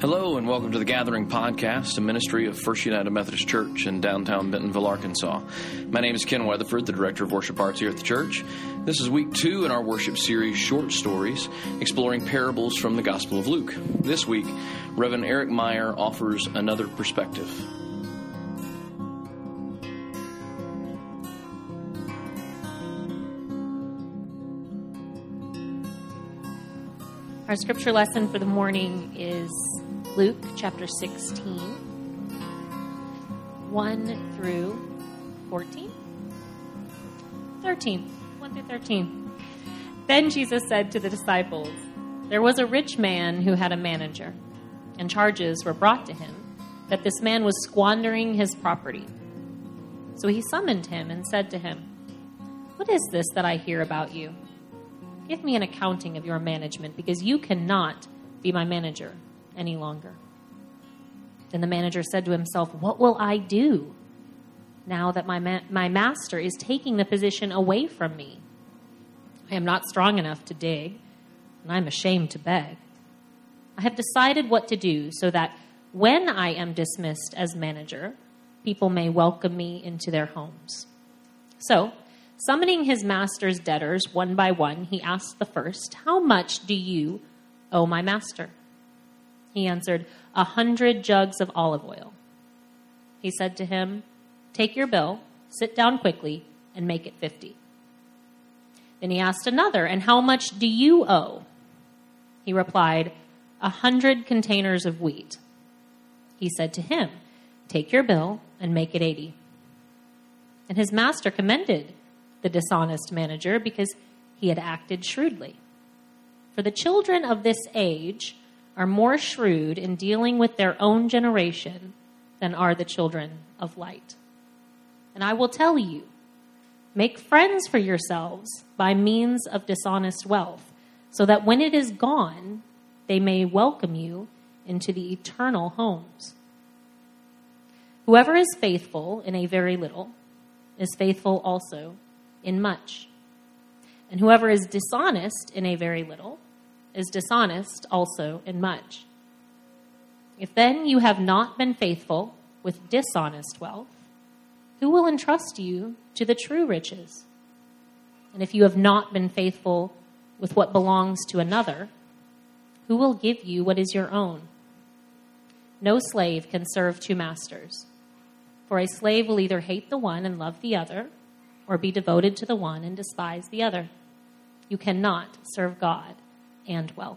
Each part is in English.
Hello and welcome to the Gathering Podcast, a ministry of First United Methodist Church in downtown Bentonville, Arkansas. My name is Ken Weatherford, the Director of Worship Arts here at the church. This is week 2 in our worship series, Short Stories, exploring parables from the Gospel of Luke. This week, Reverend Eric Meyer offers another perspective. Our scripture lesson for the morning is Luke chapter 16, 1 through 14? 13, 1 through 13. Then Jesus said to the disciples, "There was a rich man who had a manager, and charges were brought to him that this man was squandering his property. So he summoned him and said to him, 'What is this that I hear about you? Give me an accounting of your management, because you cannot be my manager any longer.' Then the manager said to himself, 'What will I do now that my master is taking the position away from me? I am not strong enough to dig, and I am ashamed to beg. I have decided what to do so that when I am dismissed as manager, people may welcome me into their homes.' So, summoning his master's debtors one by one, he asked the first, 'How much do you owe my master?' He answered, 100 jugs of olive oil. He said to him, 'Take your bill, sit down quickly, and make it 50. Then he asked another, 'And how much do you owe?' He replied, 100 containers of wheat. He said to him, 'Take your bill and make it 80. And his master commended the dishonest manager because he had acted shrewdly. For the children of this age are more shrewd in dealing with their own generation than are the children of light. And I will tell you, make friends for yourselves by means of dishonest wealth, so that when it is gone, they may welcome you into the eternal homes. Whoever is faithful in a very little is faithful also in much. And whoever is dishonest in a very little is dishonest also in much. If then you have not been faithful with dishonest wealth, who will entrust you to the true riches? And if you have not been faithful with what belongs to another, who will give you what is your own? No slave can serve two masters, for a slave will either hate the one and love the other, or be devoted to the one and despise the other. You cannot serve God and wealth."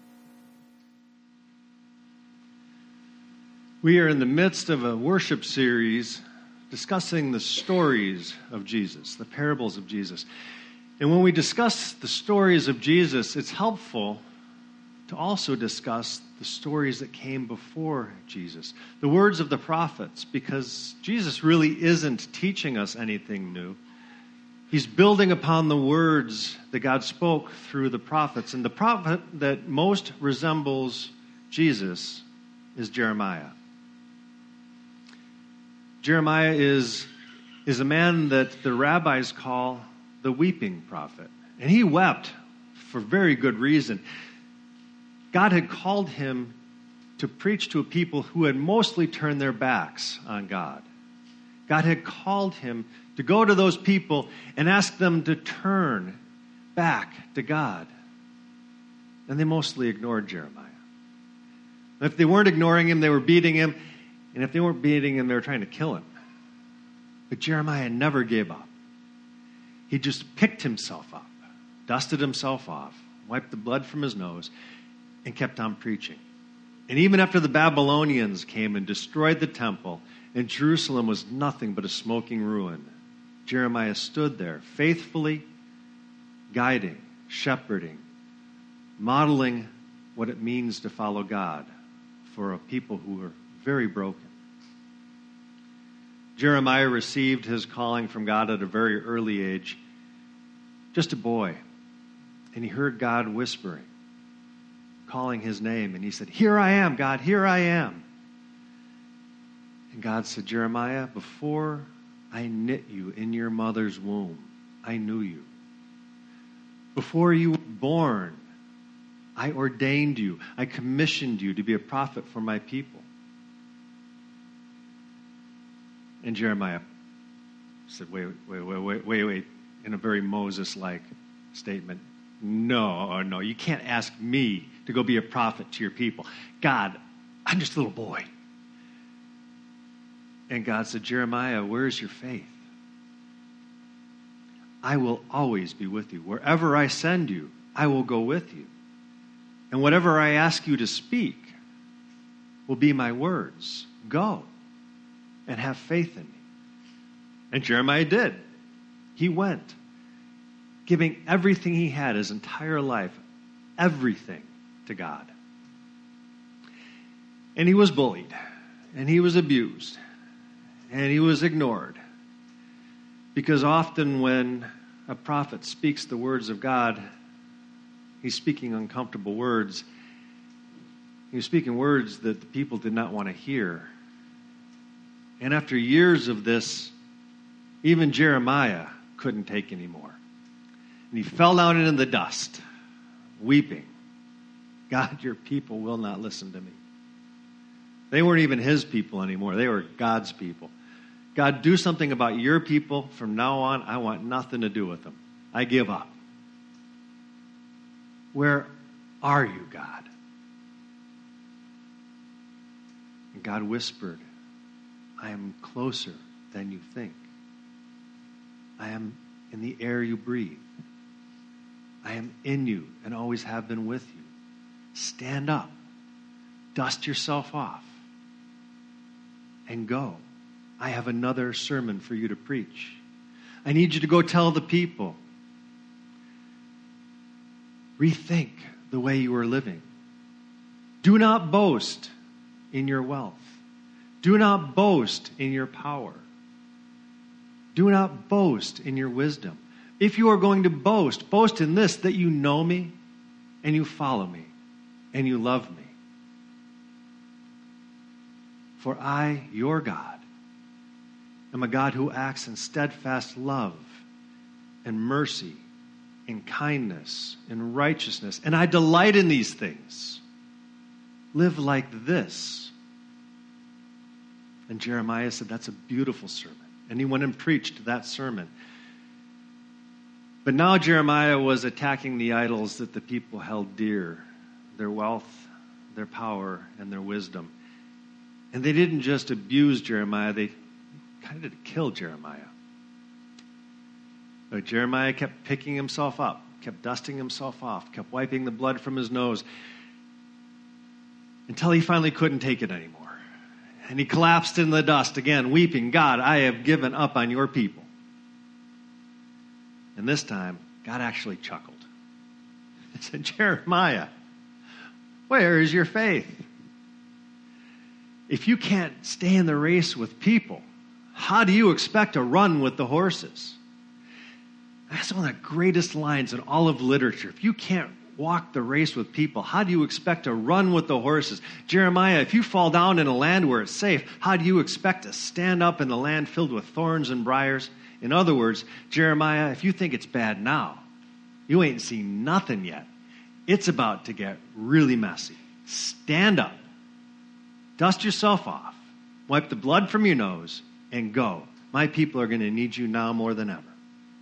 We are in the midst of a worship series discussing the stories of Jesus, the parables of Jesus. And when we discuss the stories of Jesus, it's helpful to also discuss the stories that came before Jesus, the words of the prophets, because Jesus really isn't teaching us anything new. He's building upon the words that God spoke through the prophets. And the prophet that most resembles Jesus is Jeremiah. Jeremiah is a man that the rabbis call the weeping prophet. And he wept for very good reason. God had called him to preach to a people who had mostly turned their backs on God. God had called him to go to those people and ask them to turn back to God. And they mostly ignored Jeremiah. If they weren't ignoring him, they were beating him. And if they weren't beating him, they were trying to kill him. But Jeremiah never gave up. He just picked himself up, dusted himself off, wiped the blood from his nose, and kept on preaching. And even after the Babylonians came and destroyed the temple, and Jerusalem was nothing but a smoking ruin, Jeremiah stood there faithfully guiding, shepherding, modeling what it means to follow God for a people who are very broken. Jeremiah received his calling from God at a very early age, just a boy. And he heard God whispering, calling his name. And he said, "Here I am, God, here I am." And God said, "Jeremiah, before I knit you in your mother's womb, I knew you. Before you were born, I ordained you. I commissioned you to be a prophet for my people. And Jeremiah said, wait, in a very Moses-like statement. No, you can't ask me to go be a prophet to your people. God, I'm just a little boy. And God said, Jeremiah, where's your faith? I will always be with you. Wherever I send you, I will go with you. And whatever I ask you to speak will be my words. Go and have faith in me. And Jeremiah did. He went, giving everything he had, his entire life, everything to God. And he was bullied, and he was abused, and he was ignored. Because often when a prophet speaks the words of God, he's speaking uncomfortable words. He was speaking words that the people did not want to hear. And after years of this, even Jeremiah couldn't take anymore. And he fell down into the dust, weeping. God, your people will not listen to me. They weren't even his people anymore. They were God's people. God, do something about your people. From now on, I want nothing to do with them. I give up. Where are you, God? And God whispered, I am closer than you think. I am in the air you breathe. I am in you and always have been with you. Stand up. Dust yourself off. And go. I have another sermon for you to preach. I need you to go tell the people. Rethink the way you are living. Do not boast in your wealth. Do not boast in your power. Do not boast in your wisdom. If you are going to boast, boast in this, that you know me and you follow me and you love me. For I, your God, am a God who acts in steadfast love and mercy and kindness and righteousness. And I delight in these things. Live like this. And Jeremiah said, that's a beautiful sermon. And he went and preached that sermon. But now Jeremiah was attacking the idols that the people held dear. Their wealth, their power, and their wisdom. And they didn't just abuse Jeremiah, they kind of killed Jeremiah. But Jeremiah kept picking himself up, kept dusting himself off, kept wiping the blood from his nose, until he finally couldn't take it anymore. And he collapsed in the dust again, weeping, God, I have given up on your people. And this time, God actually chuckled. He said, Jeremiah, where is your faith? If you can't stay in the race with people, how do you expect to run with the horses? That's one of the greatest lines in all of literature. If you can't walk the race with people, how do you expect to run with the horses? Jeremiah, if you fall down in a land where it's safe, how do you expect to stand up in the land filled with thorns and briars? In other words, Jeremiah, if you think it's bad now, you ain't seen nothing yet. It's about to get really messy. Stand up. Dust yourself off. Wipe the blood from your nose and go. My people are going to need you now more than ever.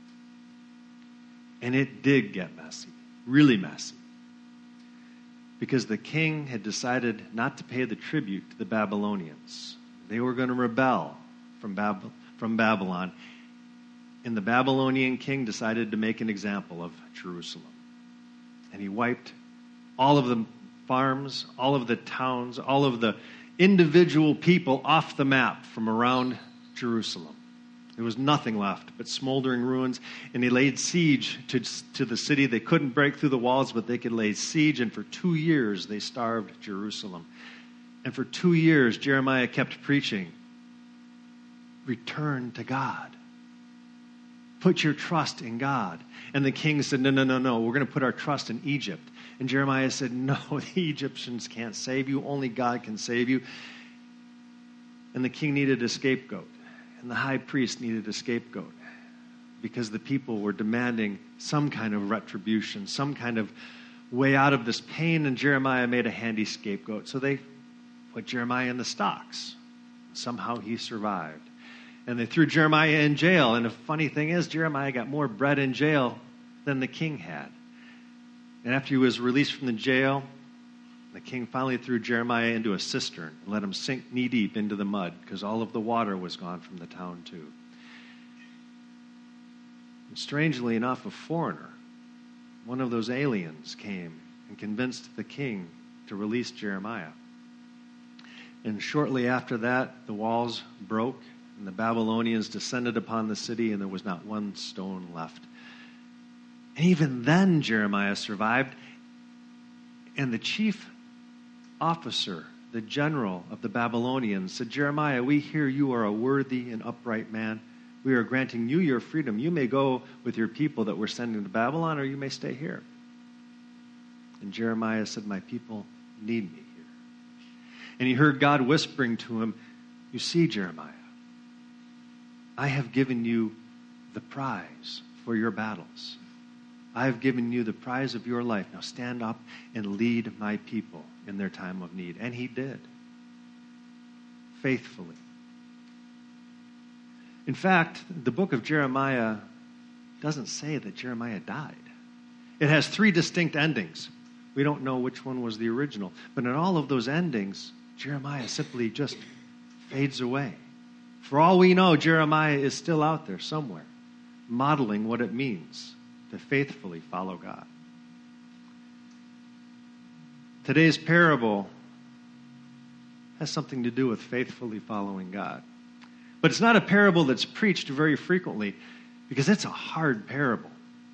And it did get messy. Really messy. Because the king had decided not to pay the tribute to the Babylonians. They were going to rebel from Babylon. And the Babylonian king decided to make an example of Jerusalem. And he wiped all of the farms, all of the towns, all of the individual people off the map from around Jerusalem. There was nothing left but smoldering ruins, and they laid siege to the city. They couldn't break through the walls, but they could lay siege, and for 2 years they starved Jerusalem. And for 2 years, Jeremiah kept preaching, return to God. Put your trust in God. And the king said, no, we're going to put our trust in Egypt. And Jeremiah said, no, the Egyptians can't save you. Only God can save you. And the king needed a scapegoat. And the high priest needed a scapegoat. Because the people were demanding some kind of retribution, some kind of way out of this pain, and Jeremiah made a handy scapegoat. So they put Jeremiah in the stocks. Somehow he survived. And they threw Jeremiah in jail. And the funny thing is, Jeremiah got more bread in jail than the king had. And after he was released from the jail, the king finally threw Jeremiah into a cistern and let him sink knee-deep into the mud because all of the water was gone from the town too. And strangely enough, a foreigner, one of those aliens, came and convinced the king to release Jeremiah. And shortly after that, the walls broke, and the Babylonians descended upon the city, and there was not one stone left. And even then, Jeremiah survived. And the chief officer, the general of the Babylonians, said, Jeremiah, we hear you are a worthy and upright man. We are granting you your freedom. You may go with your people that we're sending to Babylon, or you may stay here. And Jeremiah said, my people need me here. And he heard God whispering to him, you see, Jeremiah, I have given you the prize for your battles. I have given you the prize of your life. Now stand up and lead my people in their time of need. And he did, faithfully. In fact, the book of Jeremiah doesn't say that Jeremiah died. It has 3 distinct endings. We don't know which one was the original. But in all of those endings, Jeremiah simply just fades away. For all we know, Jeremiah is still out there somewhere, modeling what it means to faithfully follow God. Today's parable has something to do with faithfully following God. But it's not a parable that's preached very frequently because it's a hard parable.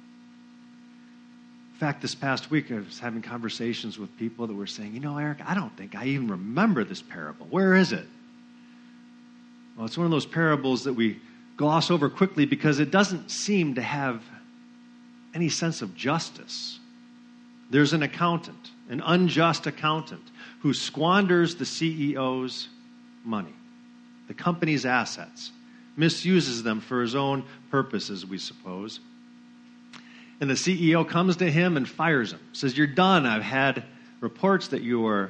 In fact, this past week I was having conversations with people that were saying, Eric, I don't think I even remember this parable. Where is it? Well, it's one of those parables that we gloss over quickly because it doesn't seem to have any sense of justice. There's an accountant, an unjust accountant, who squanders the CEO's money, the company's assets, misuses them for his own purposes, we suppose. And the CEO comes to him and fires him, says, you're done. I've had reports that you are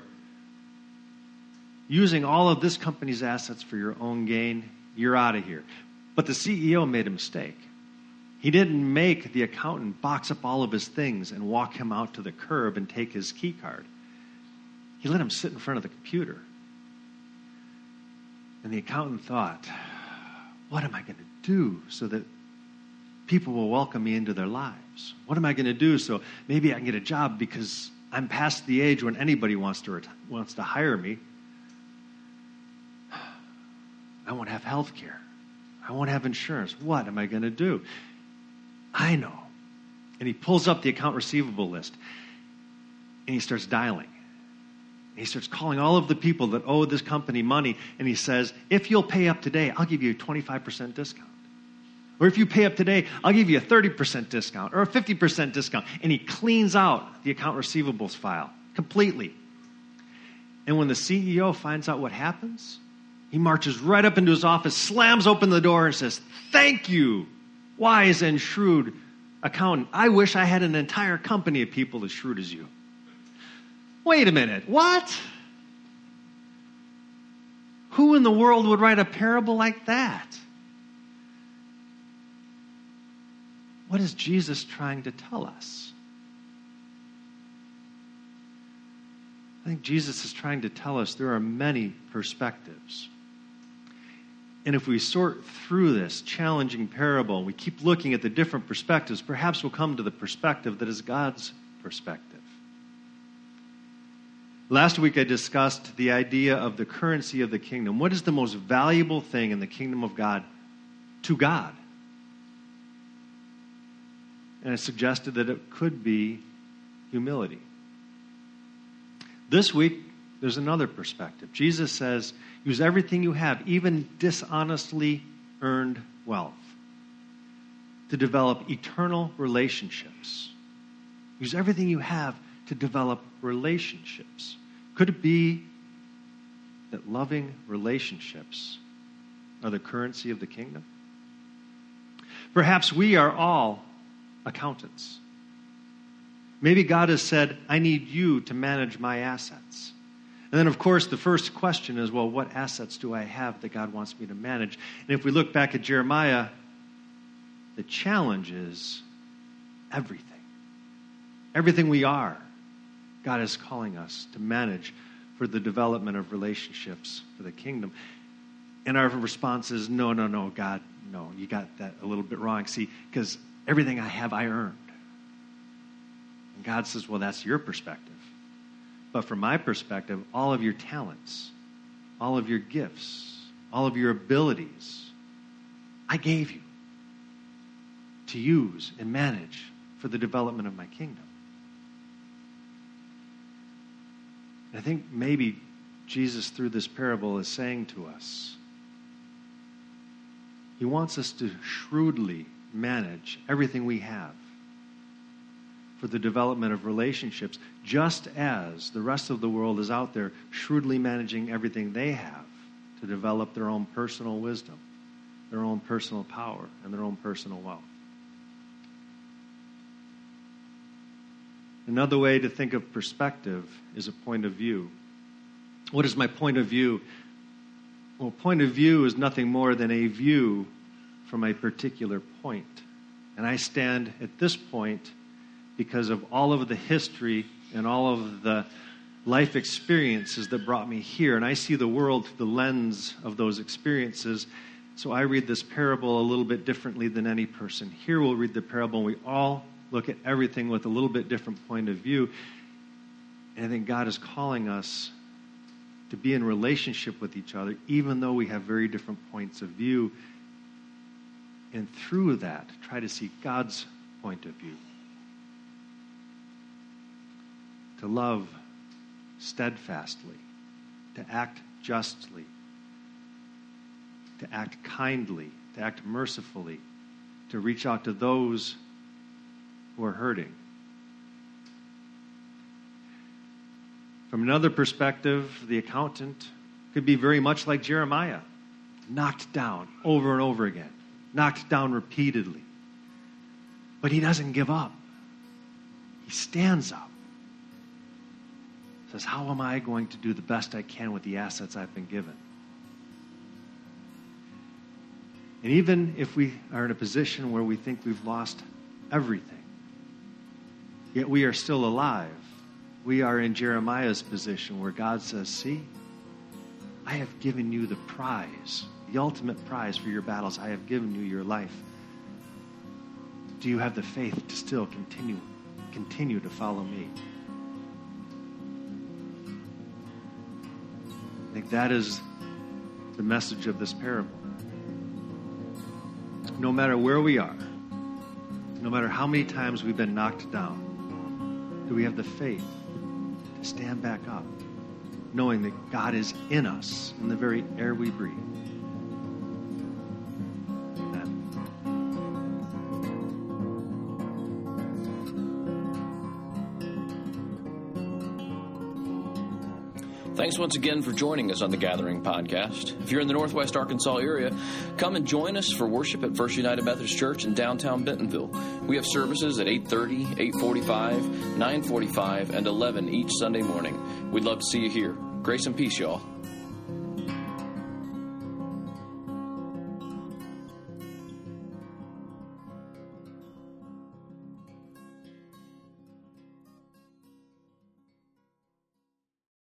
using all of this company's assets for your own gain. You're out of here. But the CEO made a mistake. He didn't make the accountant box up all of his things and walk him out to the curb and take his key card. He let him sit in front of the computer. And the accountant thought, what am I going to do so that people will welcome me into their lives? What am I going to do so maybe I can get a job because I'm past the age when anybody wants to hire me? I won't have health care. I won't have insurance. What am I going to do? I know. And he pulls up the account receivable list. And he starts dialing. And he starts calling all of the people that owe this company money. And he says, if you'll pay up today, I'll give you a 25% discount. Or if you pay up today, I'll give you a 30% discount or a 50% discount. And he cleans out the account receivables file completely. And when the CEO finds out what happens, he marches right up into his office, slams open the door, and says, thank you, wise and shrewd accountant. I wish I had an entire company of people as shrewd as you. Wait a minute, what? Who in the world would write a parable like that? What is Jesus trying to tell us? I think Jesus is trying to tell us there are many perspectives. And if we sort through this challenging parable, and we keep looking at the different perspectives, perhaps we'll come to the perspective that is God's perspective. Last week I discussed the idea of the currency of the kingdom. What is the most valuable thing in the kingdom of God to God? And I suggested that it could be humility. This week, there's another perspective. Jesus says, use everything you have, even dishonestly earned wealth, to develop eternal relationships. Use everything you have to develop relationships. Could it be that loving relationships are the currency of the kingdom? Perhaps we are all accountants. Maybe God has said, I need you to manage my assets. And then, of course, the first question is, well, what assets do I have that God wants me to manage? And if we look back at Jeremiah, the challenge is everything. Everything we are, God is calling us to manage for the development of relationships for the kingdom. And our response is, no, God, no, you got that a little bit wrong. See, because everything I have, I earned. And God says, well, that's your perspective. But from my perspective, all of your talents, all of your gifts, all of your abilities, I gave you to use and manage for the development of my kingdom. And I think maybe Jesus, through this parable, is saying to us, he wants us to shrewdly manage everything we have for the development of relationships, just as the rest of the world is out there shrewdly managing everything they have to develop their own personal wisdom, their own personal power, and their own personal wealth. Another way to think of perspective is a point of view. What is my point of view? Well, point of view is nothing more than a view from a particular point. And I stand at this point because of all of the history and all of the life experiences that brought me here. And I see the world through the lens of those experiences. So I read this parable a little bit differently than any person here will read the parable. And we all look at everything with a little bit different point of view. And I think God is calling us to be in relationship with each other, even though we have very different points of view. And through that, try to see God's point of view. To love steadfastly, to act justly, to act kindly, to act mercifully, to reach out to those who are hurting. From another perspective, the accountant could be very much like Jeremiah, knocked down over and over again, knocked down repeatedly. But he doesn't give up. He stands up. Says, how am I going to do the best I can with the assets I've been given? And even if we are in a position where we think we've lost everything, yet we are still alive, we are in Jeremiah's position where God says, see, I have given you the prize, the ultimate prize for your battles. I have given you your life. Do you have the faith to still continue to follow me? I think that is the message of this parable. No matter where we are, no matter how many times we've been knocked down, do we have the faith to stand back up, knowing that God is in us, in the very air we breathe? Thanks once again for joining us on the Gathering Podcast. If you're in the Northwest Arkansas area, come and join us for worship at First United Methodist Church in downtown Bentonville. We have services at 8:30, 8:45, 9:45, and 11 each Sunday morning. We'd love to see you here. Grace and peace, y'all.